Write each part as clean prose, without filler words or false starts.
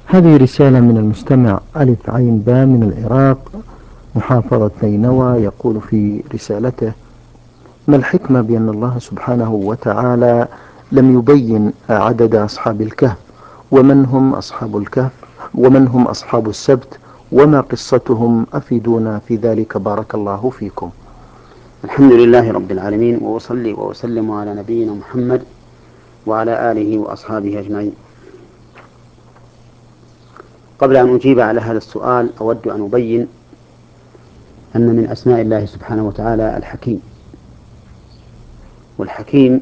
هذه رسالة من المستمع ألف عين باء من العراق، محافظة نينوى. يقول في رسالته: ما الحكمة بأن الله سبحانه وتعالى لم يبين عدد أصحاب الكهف، ومن هم أصحاب الكهف، ومن هم أصحاب السبت، وما قصتهم؟ أفيدونا في ذلك بارك الله فيكم. الحمد لله رب العالمين، وأصلي وأسلم على نبينا محمد وعلى آله وأصحابه أجمعين. قبل أن أجيب على هذا السؤال أود أن أبين أن من أسماء الله سبحانه وتعالى الحكيم، والحكيم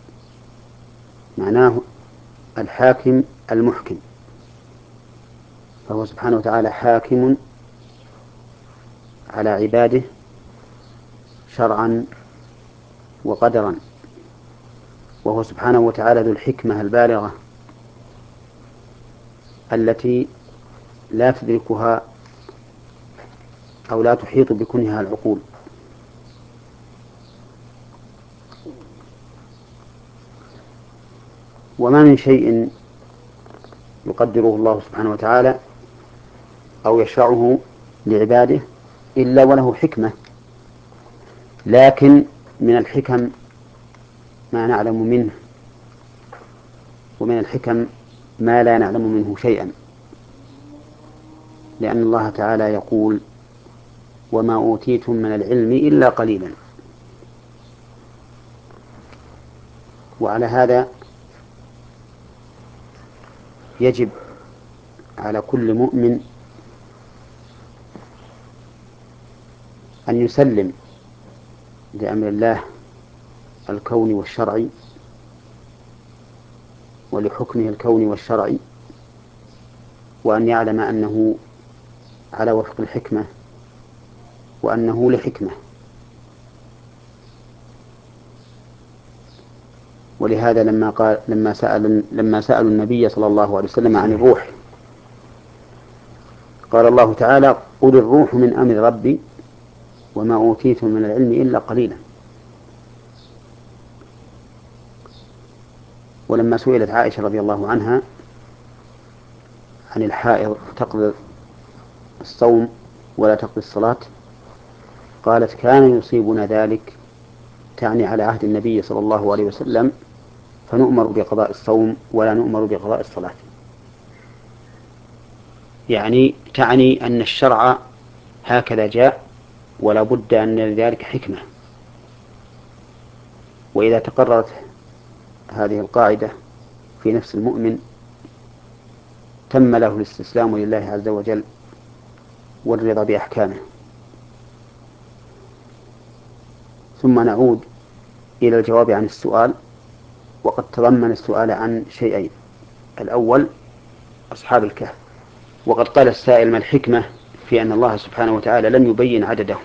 معناه الحاكم المحكم، فهو سبحانه وتعالى حاكم على عباده شرعا وقدرا، وهو سبحانه وتعالى ذو الحكمة البالغة التي لا تدركها أو لا تحيط بكنها العقول. وما من شيء يقدره الله سبحانه وتعالى أو يشرعه لعباده إلا وله حكمة، لكن من الحكم ما نعلم منه، ومن الحكم ما لا نعلم منه شيئا، لأن الله تعالى يقول: وما أوتيتم من العلم إلا قليلا. وعلى هذا يجب على كل مؤمن أن يسلم لأمر الله الكوني والشرعي ولحكمه الكوني والشرعي، وأن يعلم أنه على وفق الحكمة وأنه لحكمة. ولهذا لما سألوا النبي صلى الله عليه وسلم عن الروح، قال الله تعالى: قل الروح من أمر ربي وما أوتيتم من العلم إلا قليلا. ولما سئلت عائشة رضي الله عنها عن الحائض تقضي الصوم ولا تقضي الصلاة، قالت: كان يصيبنا ذلك، تعني على عهد النبي صلى الله عليه وسلم، فنؤمر بقضاء الصوم ولا نؤمر بقضاء الصلاة. يعني تعني أن الشرع هكذا جاء، ولا بد أن لذلك حكمة. وإذا تقررت هذه القاعدة في نفس المؤمن تم له الاستسلام لله عز وجل والرضا بأحكامه. ثم نعود إلى الجواب عن السؤال، وقد تضمن السؤال عن شيئين: الأول أصحاب الكهف، وقد قال السائل: ما الحكمة في أن الله سبحانه وتعالى لم يبين عددهم؟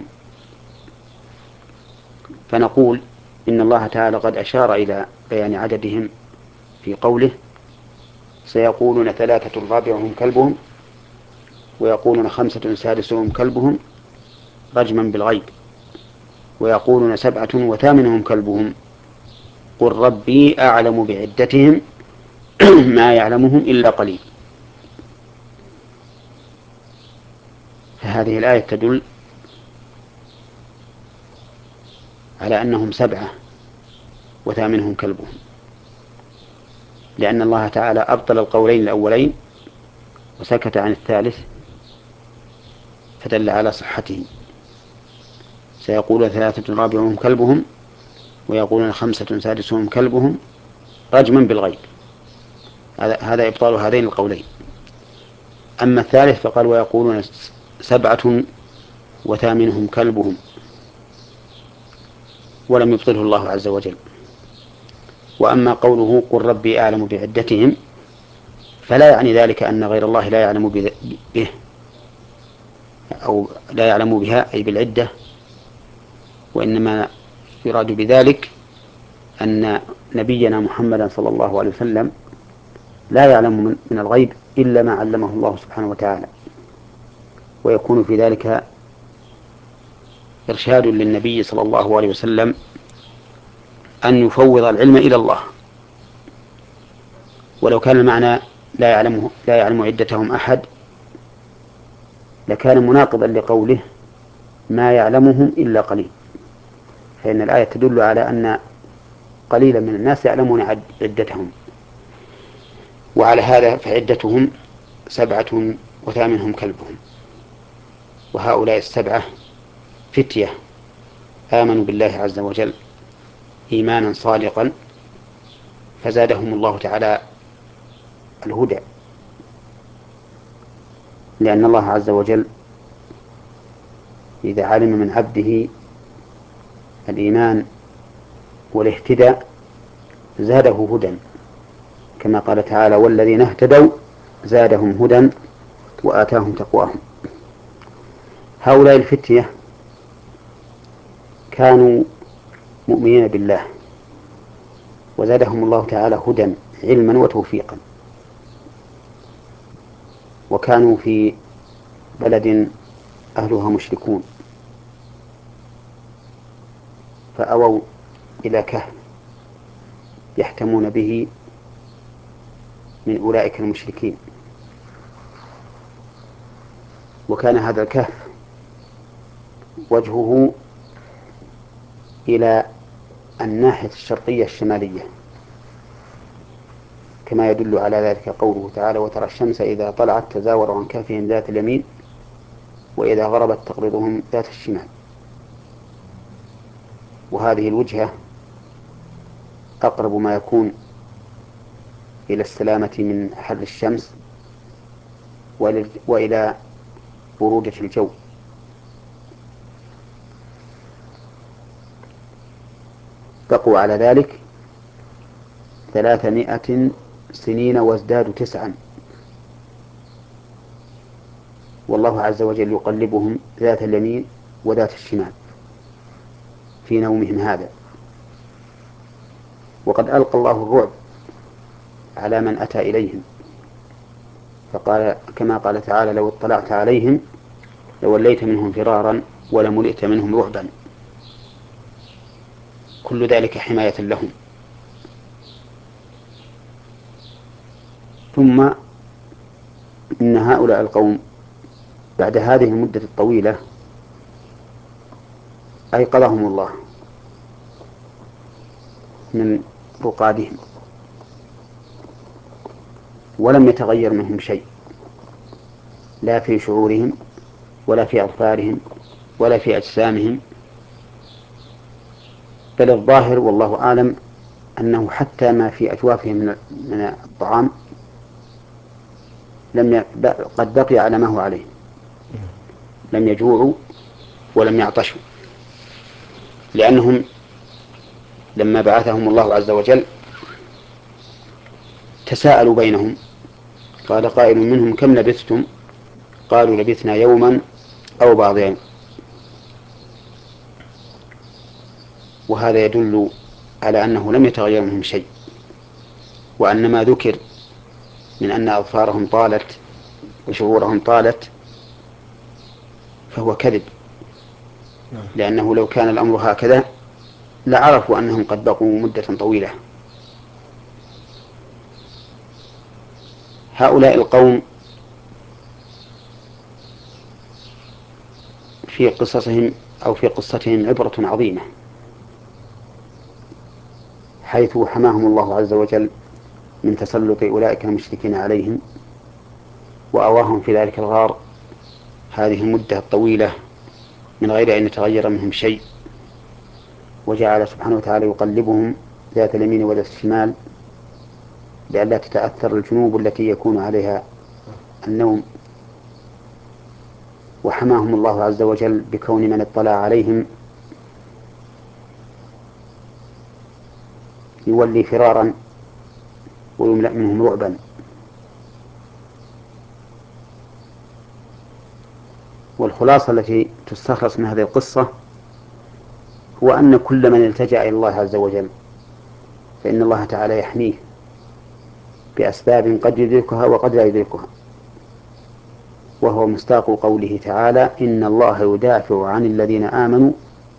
فنقول إن الله تعالى قد أشار إلى بيان عددهم في قوله: سيقولون 3 رابعهم كلبهم، ويقولون 5 سادسهم كلبهم رجما بالغيب، ويقولون 7 وثامنهم كلبهم، قل ربي أعلم بعدتهم ما يعلمهم إلا قليل. فهذه الآية تدل على أنهم 7 وثامنهم كلبهم، لأن الله تعالى أبطل القولين الأولين وسكت عن الثالث فدل على صحته. سيقول 3 رابعهم كلبهم، ويقولون 5 سادسهم كلبهم رجما بالغيب. هذا إبطال هذين القولين. أما الثالث فقال: ويقولون 7 وثامنهم كلبهم، ولم يبطله الله عز وجل. وأما قوله: قل ربي أعلم بعدتهم، فلا يعني ذلك أن غير الله لا يعلم به أو لا يعلم بها، أي بالعدة، وإنما يراد بذلك أن نبينا محمدا صلى الله عليه وسلم لا يعلم من الغيب إلا ما علمه الله سبحانه وتعالى، ويكون في ذلك إرشاد للنبي صلى الله عليه وسلم أن يفوض العلم إلى الله. ولو كان المعنى لا يعلم عدتهم أحد لكان مناقضا لقوله ما يعلمهم إلا قليل، فإن الآية تدل على أن قليلا من الناس يعلمون عدتهم. وعلى هذا فعدتهم 7 وثامنهم كلبهم. وهؤلاء 7 فتية آمنوا بالله عز وجل إيمانا صادقا فزادهم الله تعالى الهدى، لأن الله عز وجل إذا علم من عبده الإيمان والاهتداء زاده هدى، كما قال تعالى والذين اهتدوا زادهم هدى وآتاهم تقواهم. هؤلاء الفتية كانوا مؤمنين بالله وزادهم الله تعالى هدى علما وتوفيقا، وكانوا في بلد أهلها مشركون فأووا إلى كهف يحتمون به من أولئك المشركين. وكان هذا الكهف وجهه إلى الناحية الشرقية الشمالية، كما يدل على ذلك قوله تعالى وترى الشمس إذا طلعت تزاور عن كهفهم ذات اليمين وإذا غربت تقرضهم ذات الشمال. وهذه الوجهة أقرب ما يكون إلى السلامة من حر الشمس وإلى برودة الجو. بقوا على ذلك 300 سنين وازدادوا 9، والله عز وجل يقلبهم ذات اليمين وذات الشمال في نومهم هذا. وقد ألقى الله الرعب على من أتى إليهم، فقال كما قال تعالى لو اطلعت عليهم لوليت منهم فرارا ولملئت منهم رعبا، كل ذلك حماية لهم. ثم إن هؤلاء القوم بعد هذه المدة الطويلة أيقظهم الله من رقادهم ولم يتغير منهم شيء، لا في شعورهم ولا في أظفارهم ولا في أجسامهم، بل الظاهر والله أعلم أنه حتى ما في أجوافهم من الطعام قد بقي على ما هو عليه، لم يجوعوا ولم يعطشوا، لأنهم لما بعثهم الله عز وجل تساءلوا بينهم قال قائل منهم كم لبثتم قالوا لبثنا يوما أو بعض يوم. وهذا يدل على أنه لم يتغير منهم شيء، وأن ما ذكر من أن أظفارهم طالت وشعورهم طالت فهو كذب، لأنه لو كان الأمر هكذا لعرفوا أنهم قد بقوا مدة طويلة. هؤلاء القوم في قصصهم أو في قصتهم عبرة عظيمة، حيث حماهم الله عز وجل من تسلط أولئك المشركين عليهم وأواهم في ذلك الغار هذه المدة الطويلة من غير أن يتغير منهم شيء، وجعل سبحانه وتعالى يقلبهم ذات اليمين وذات الشمال لئلا تتأثر الجنوب التي يكون عليها النوم. وحماهم الله عز وجل بكون من اطلع عليهم يولي فرارا ويملأ منهم رعبا. والخلاصة التي تستخلص من هذه القصة هو أن كل من التجأ إلى الله عز وجل فإن الله تعالى يحميه بأسباب قد يدركها وقد لا يدركها، وهو مصداق قوله تعالى إن الله يدافع عن الذين آمنوا،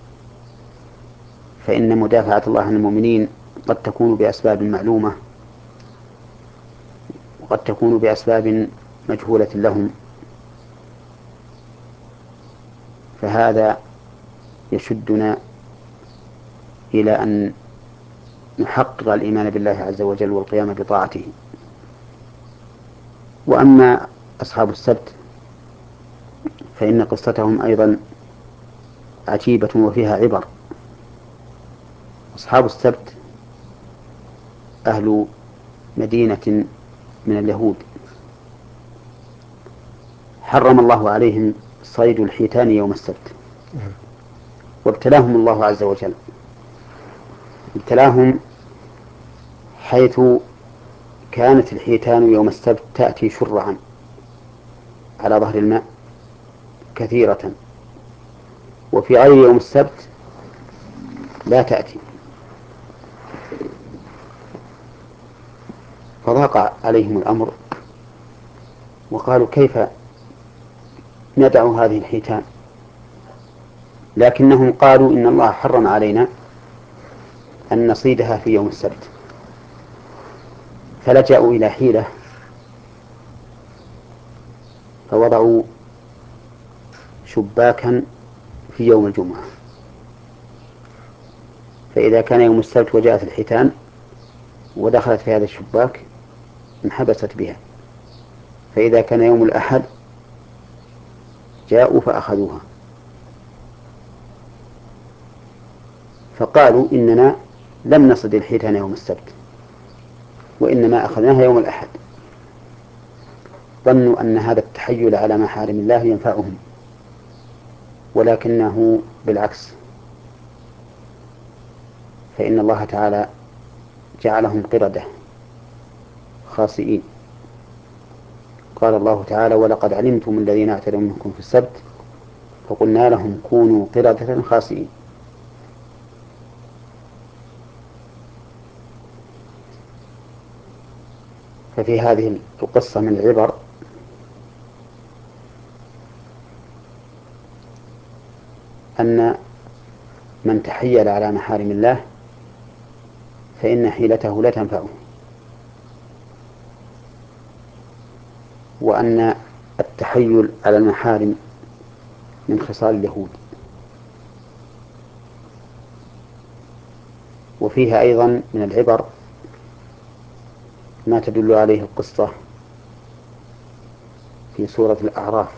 فإن مدافعة الله عن المؤمنين قد تكون بأسباب معلومة وقد تكون بأسباب مجهولة لهم، فهذا يشدنا إلى أن نحقق الإيمان بالله عز وجل والقيام بطاعته. وأما أصحاب السبت فإن قصتهم أيضا عجيبة وفيها عبر. أصحاب السبت أهل مدينة من اليهود، حرم الله عليهم صيد الحيتان يوم السبت، وابتلاهم الله عز وجل، ابتلاهم حيث كانت الحيتان يوم السبت تأتي شرعا على ظهر الماء كثيرة، وفي غير يوم السبت لا تأتي، فضاق عليهم الأمر وقالوا كيف ندع هذه الحيتان، لكنهم قالوا إن الله حرم علينا أن نصيدها في يوم السبت، فلجأوا إلى حيلة، فوضعوا شباكا في يوم الجمعة، فإذا كان يوم السبت وجاءت الحيتان ودخلت في هذا الشباك انحبست بها، فإذا كان يوم الأحد جاءوا فأخذوها، فقالوا إننا لم نصد الحيتان يوم السبت وإنما أخذناها يوم الأحد. ظنوا أن هذا التحيل على محارم الله ينفعهم، ولكنه بالعكس، فإن الله تعالى جعلهم قردة خاسئين. قال الله تعالى: ولقد علمتم الذين اعتدوا منكم في السبت فقلنا لهم كونوا قردة خاسئين. ففي هذه القصة من العبر أن من تحيل على محارم الله فإن حيلته لا تنفعه، وأن التحيل على المحارم من خصال اليهود. وفيها أيضا من العبر ما تدل عليه القصة في سورة الأعراف: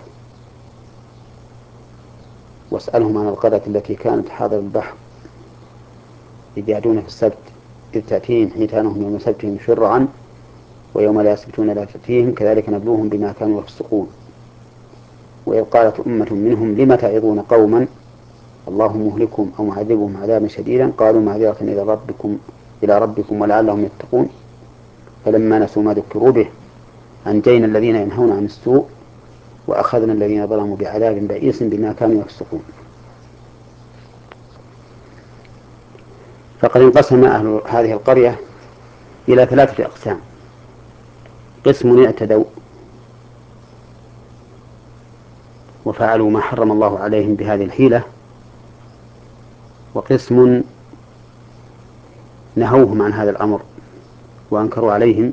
واسألهم عن القرية التي كانت حاضر البحر إذ يعدون في السبت إذ تأتيهم حيتانهم يوم سبتهم شرعا ويوم لا يسبتون لا تأتيهم كذلك نبلوهم بما كانوا يفسقون وإذ قالت أمة منهم لم تعظون قوما الله مهلكهم أو معذبهم عذابا شديدا قالوا معذرة إلى ربكم ولعلهم يتقون فلما نسوا ما ذكروا به أنجينا الذين ينهون عن السوء وأخذنا الذين ظلموا بعذاب بئيس بما كانوا يفسقون. فقد انقسم أهل هذه القرية إلى 3 أقسام: قسم اعتدوا وفعلوا ما حرم الله عليهم بهذه الحيلة، وقسم نهوهم عن هذا الأمر وأنكروا عليهم،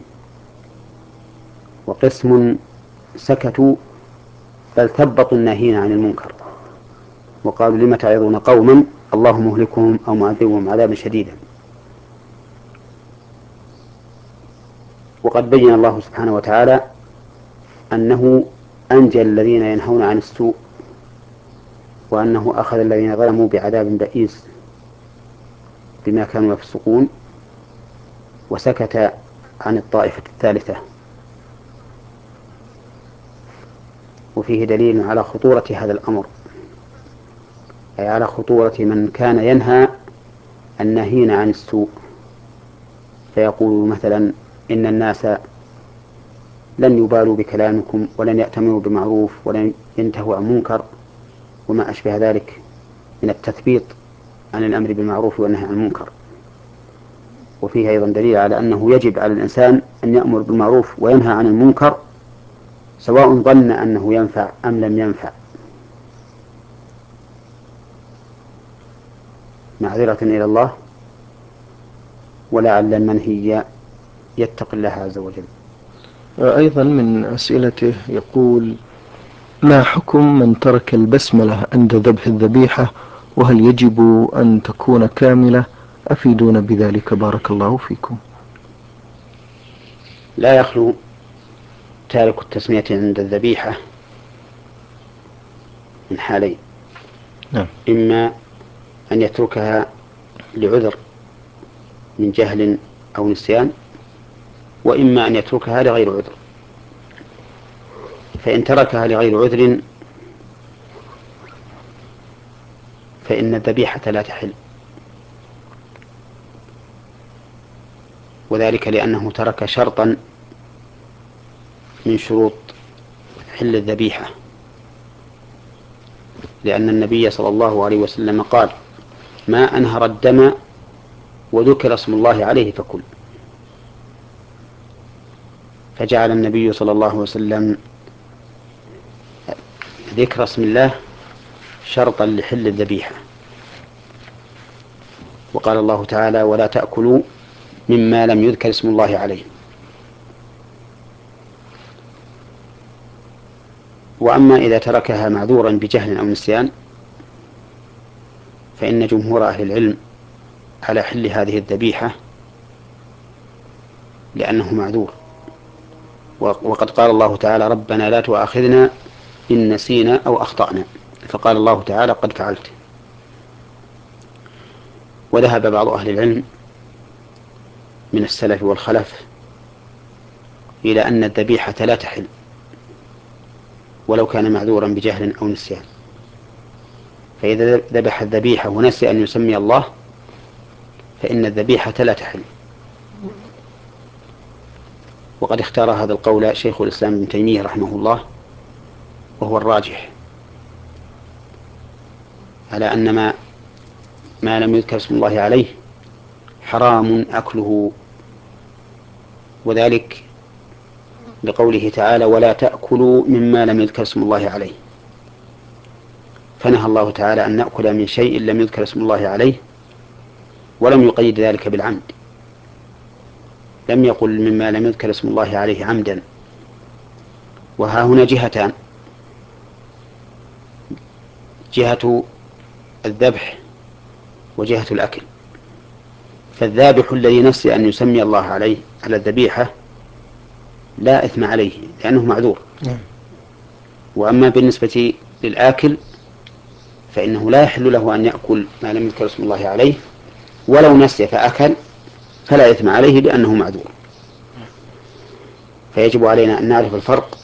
وقسم سكتوا بل ثبطوا الناهين عن المنكر وقالوا لم تعظون قوما الله مهلكهم أو معذبهم عذابا شديدا. وقد بين الله سبحانه وتعالى أنه أنجى الذين ينهون عن السوء وأنه أخذ الذين ظلموا بعذاب بئيس بما كانوا يفسقون، وسكت عن الطائفة الثالثة. وفيه دليل على خطورة هذا الأمر، أي على خطورة من كان ينهى الناهين عن السوء، فيقول مثلا إن الناس لن يبالوا بكلامكم ولن يأتمروا بمعروف ولن ينتهوا عن منكر وما أشبه ذلك من التثبيط عن الأمر بالمعروف والنهي عن المنكر. وفيه أيضا دليل على أنه يجب على الإنسان أن يأمر بالمعروف وينهى عن المنكر سواء ظن أنه ينفع أم لم ينفع، معذرة إلى الله ولعل المنهي يتقي الله عز وجل. أيضا من أسئلته يقول: ما حكم من ترك البسملة عند ذبح الذبيحة، وهل يجب أن تكون كاملة؟ أفيدونا بذلك بارك الله فيكم. لا يخلو تارك التسمية عند الذبيحة من حالين: نعم. إما أن يتركها لعذر من جهل أو نسيان، وإما أن يتركها لغير عذر. فإن تركها لغير عذر فإن الذبيحة لا تحل، وذلك لأنه ترك شرطا من شروط حل الذبيحة، لأن النبي صلى الله عليه وسلم قال: ما أنهر الدم وذكر اسم الله عليه فكل. فجعل النبي صلى الله عليه وسلم ذكر اسم الله شرطا لحل الذبيحة، وقال الله تعالى: ولا تأكلوا مما لم يذكر اسم الله عليه. وأما إذا تركها معذورا بجهل أو نسيان فإن جمهور أهل العلم على حل هذه الذبيحة لأنه معذور، وقد قال الله تعالى: ربنا لا تؤاخذنا إن نسينا أو أخطأنا، فقال الله تعالى: قد فعلت. وذهب بعض أهل العلم من السلف والخلف إلى أن الذبيحة لا تحل ولو كان معذورا بجهل أو نسيان، فإذا ذبح الذبيحة ونسي أن يسمي الله فإن الذبيحة لا تحل. وقد اختار هذا القول شيخ الإسلام ابن تيمية رحمه الله، وهو الراجح، على أن ما لم يذكر اسم الله عليه حرام أكله، وذلك لقوله تعالى: ولا تأكلوا مما لم يذكر اسم الله عليه. فنهى الله تعالى أن نأكل من شيء لم يذكر اسم الله عليه، ولم يقيد ذلك بالعمد، لم يقل مما لم يذكر اسم الله عليه عمدا. وها هنا جهتان: جهة الذبح وجهة الأكل. فالذابح الذي نسي أن يسمي الله عليه على الذبيحة لا إثم عليه لأنه معذور. وأما بالنسبة للآكل فإنه لا يحل له أن يأكل ما لم يذكر اسم الله عليه، ولو نسي فأكل فلا إثم عليه لأنه معذور. فيجب علينا أن نعرف الفرق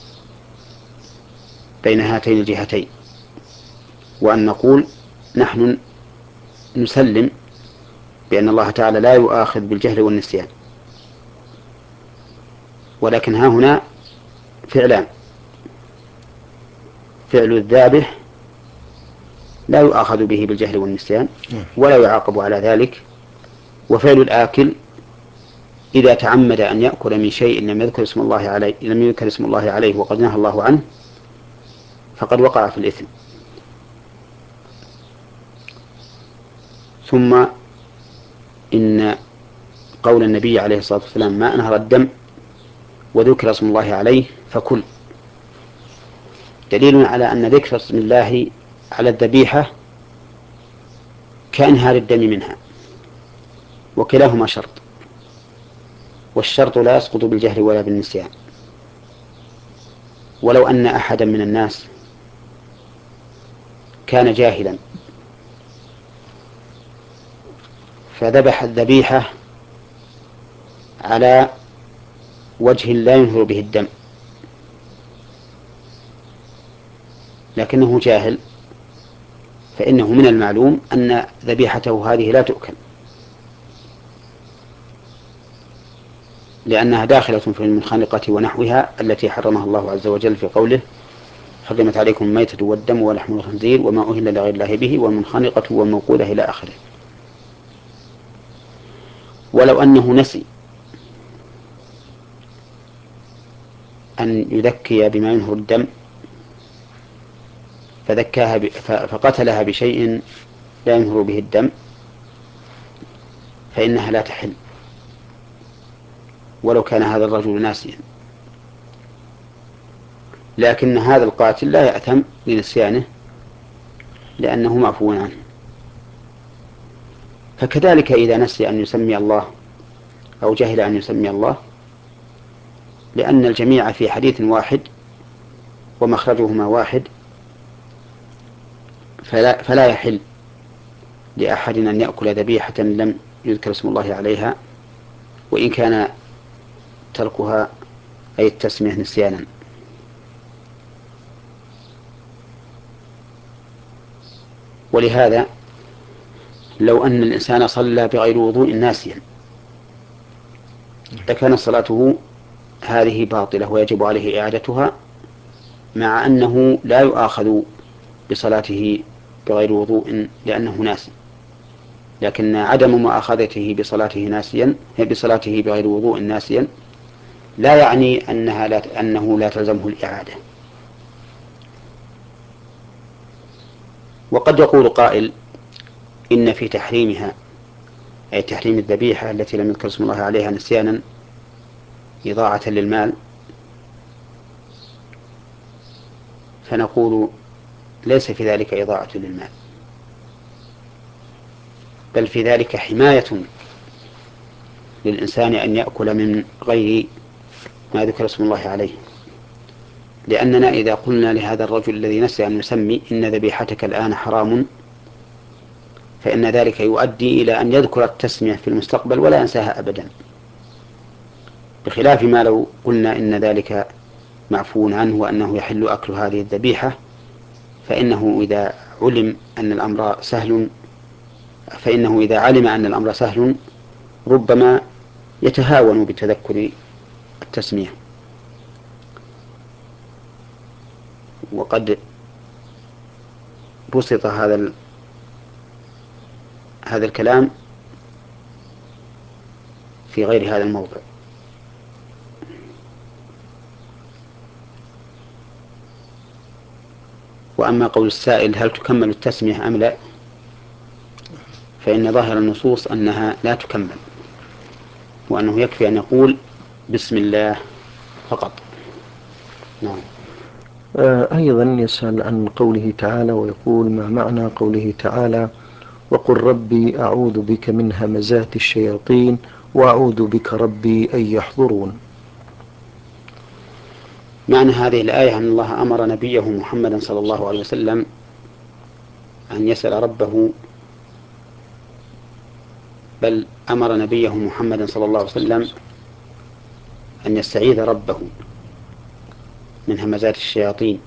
بين هاتين الجهتين، وأن نقول نحن نسلم بأن الله تعالى لا يؤاخذ بالجهل والنسيان، ولكن ها هنا فعلان: فعل الذابح لا يؤاخذ به بالجهل والنسيان ولا يعاقب على ذلك، وفعل الآكل إذا تعمد أن يأكل من شيء لم يذكر اسم الله عليه وقد نهى الله عنه فقد وقع في الإثم. ثم إن قول النبي عليه الصلاة والسلام: ما أنهر الدم وذكر اسم الله عليه فكل، دليل على أن ذكر اسم الله على الذبيحة كإنهار الدم منها، وكلاهما شرط، والشرط لا يسقط بالجهل ولا بالنسيان. ولو أن أحدا من الناس كان جاهلا فذبح الذبيحة على وجه لا ينهر به الدم لكنه جاهل، فإنه من المعلوم أن ذبيحته هذه لا تؤكل، لأنها داخلة في المنخنقة ونحوها التي حرمها الله عز وجل في قوله: حرمت عليكم الميتة والدم ولحم الخنزير وما أهل لغير الله به والمنخنقة والموقوذة إلى آخره. ولو أنه نسي أن يذكي بما ينهر الدم فقتلها بشيء لا ينهر به الدم فإنها لا تحل ولو كان هذا الرجل ناسيا. لكن هذا القاتل لا يأثم لنسيانه لأنه معفو عنه. فكذلك إذا نسي أن يسمي الله أو جهل أن يسمي الله، لأن الجميع في حديث واحد ومخرجهما واحد، فلا يحل لأحد أن يأكل ذبيحة لم يذكر اسم الله عليها، وإن كان تركها أي التسمية نسيانا. ولهذا لو أن الإنسان صلى بغير وضوء ناسيا لكان صلاته هذه باطلة ويجب عليه إعادتها، مع أنه لا يؤاخذ بصلاته بغير وضوء لأنه ناسي، لكن عدم مؤاخذته بصلاته بغير وضوء ناسيا لا يعني أنه لا تلزمه الإعادة. وقد يقول قائل إن في تحريمها، أي تحريم الذبيحة التي لم يذكر اسم الله عليها نسيانا إضاعة للمال، فنقول ليس في ذلك إضاعة للمال، بل في ذلك حماية للإنسان أن يأكل من غير ما ذكر اسم الله عليه. لأننا إذا قلنا لهذا الرجل الذي نسي أن يسمي إن ذبيحتك الآن حرام، فإن ذلك يؤدي إلى أن يذكر التسمية في المستقبل ولا ينساها أبدا، بخلاف ما لو قلنا إن ذلك معفو عنه وأنه يحل أكل هذه الذبيحة، فإنه إذا علم أن الأمر سهل ربما يتهاون بتذكر التسمية. وقد بسط هذا الكلام في غير هذا الموضع. وأما قول السائل هل تكمل التسمية أم لا، فإن ظاهر النصوص أنها لا تكمل، وأنه يكفي أن يقول بسم الله فقط. نعم. أيضا يسأل عن قوله تعالى ويقول ما معنى قوله تعالى وقل ربي أعوذ بك من همزات الشياطين وأعوذ بك ربي أن يحضرون. معنى هذه الآية أن الله أمر نبيه محمدا صلى الله عليه وسلم أن يسأل ربه، بل أمر نبيه محمدا صلى الله عليه وسلم أن يستعيذ ربه من همزات الشياطين،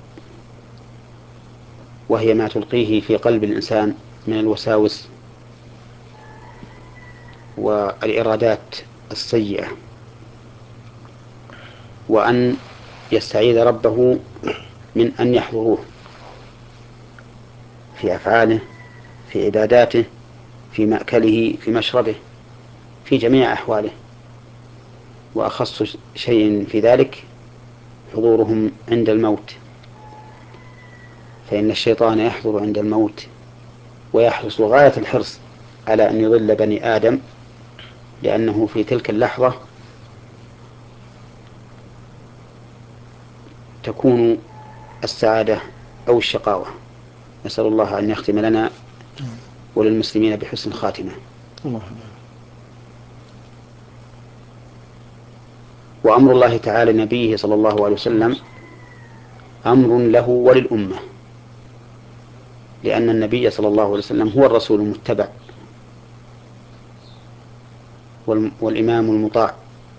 وهي ما تلقيه في قلب الإنسان من الوساوس والإرادات السيئة، وأن يستعيذ ربه من أن يحضروه في أفعاله، في عباداته، في مأكله، في مشربه، في جميع أحواله. وأخص شيء في ذلك حضورهم عند الموت، فإن الشيطان يحضر عند الموت ويحرص غاية الحرص على أن يضل بني آدم، لأنه في تلك اللحظة تكون السعادة أو الشقاوة. نسأل الله أن يختم لنا وللمسلمين بحسن خاتمة. وأمر الله تعالى نبيه صلى الله عليه وسلم أمر له وللأمة، لأن النبي صلى الله عليه وسلم هو الرسول المتبع والإمام المطاع،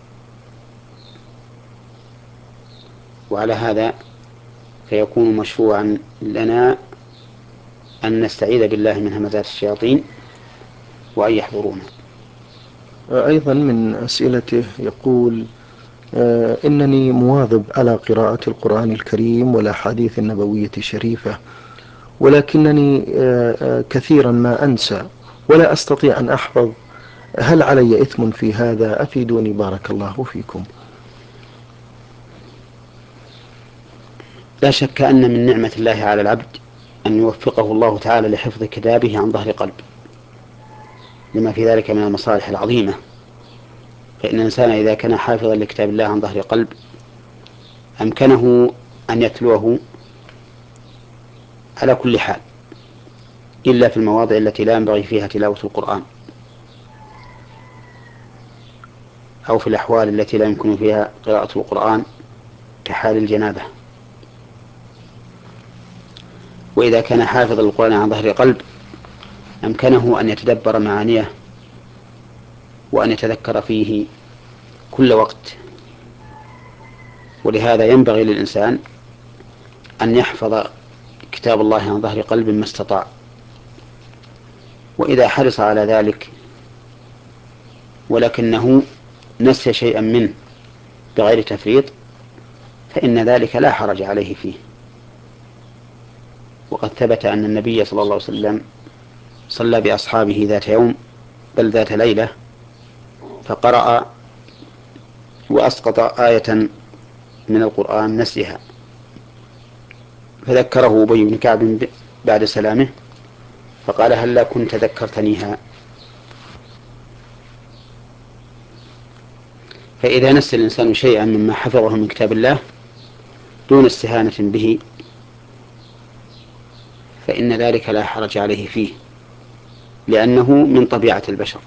وعلى هذا فيكون مشروعا لنا أن نستعيذ بالله من همزات الشياطين وأن يحضرونا. أيضا من أسئلته يقول إنني مواظب على قراءة القرآن الكريم والأحاديث النبوية الشريفة، ولكنني كثيرا ما أنسى ولا أستطيع أن أحفظ، هل علي إثم في هذا؟ أفيدوني بارك الله فيكم. لا شك أن من نعمة الله على العبد أن يوفقه الله تعالى لحفظ كتابه عن ظهر قلب، لما في ذلك من المصالح العظيمة. فإن الإنسان إذا كان حافظا لكتاب الله عن ظهر قلب أمكنه أن يتلوه على كل حال، إلا في المواضع التي لا ينبغي فيها تلاوة القرآن، أو في الأحوال التي لا يمكن فيها قراءة القرآن كحال الجنابة. وإذا كان حافظ القرآن عن ظهر قلب أمكنه أن يتدبر معانيه وأن يتذكر فيه كل وقت. ولهذا ينبغي للإنسان أن يحفظ كتاب الله عن ظهر قلب ما استطاع، وإذا حرص على ذلك ولكنه نسي شيئا منه بغير تفريط فإن ذلك لا حرج عليه فيه. وقد ثبت أن النبي صلى الله عليه وسلم صلى بأصحابه ذات يوم بل ذات ليلة، فقرأ وأسقط آية من القرآن نسيها، فذكره أبي بن كعب بعد سلامه فقال: هلا كنت ذكرتنيها. فإذا نسي الإنسان شيئا مما حفظه من كتاب الله دون استهانة به فإن ذلك لا حرج عليه فيه، لأنه من طبيعة البشر.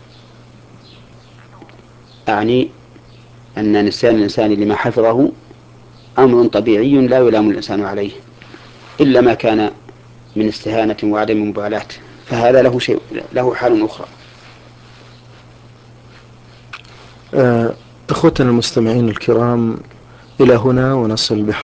أعني أن نسيان الإنسان لما حفظه أمر طبيعي لا يلام الإنسان عليه، إلا ما كان من استهانة وعدم مبالاة، فهذا له حال أخرى. إخوتنا المستمعين الكرام، إلى هنا ونصل